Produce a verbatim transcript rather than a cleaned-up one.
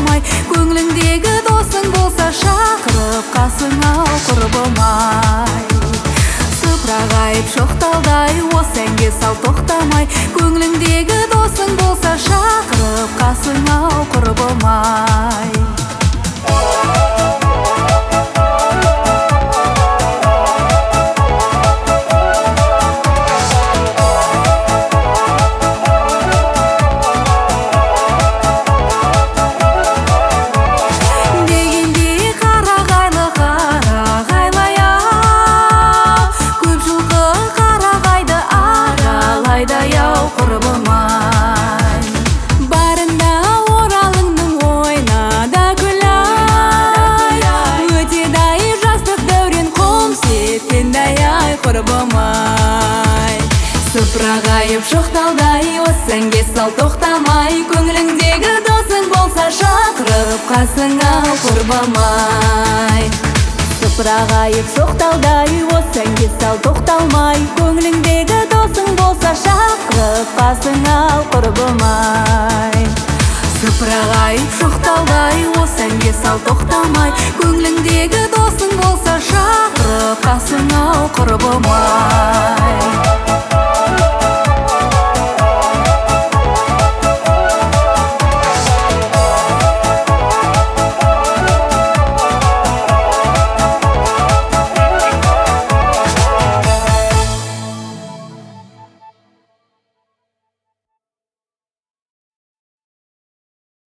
тоқтамай, көңіліңдегі досың болса шақырып қасыңа ал құрбым-ай. Сыпырағайып шоқталдай осы әнге сал тоқтамай, көңіліңдегі досың болса шақырып қасыңа ал құрбым-ай. Барында оралыңның ойна да күлай, өтеді-ай жастық дәурен құм сепкендай ай құрбым-ай. Сыпырағайып шоқталдай осы әнге сал тоқтамай, көңіліңдегі досың болса шақырып қасыңа ал құрбым-ай. Сыпырағайып шоқталдай осы әнге сал тоқталмай, көңіліңдегі досың болса шақырып қасыңа ал құрбым-ай. Сыпырағайып шоқталдай осы әнге сал тоқтамай, көңіліңдегі досың болса шақырып қасыңа ал құрбым-ай.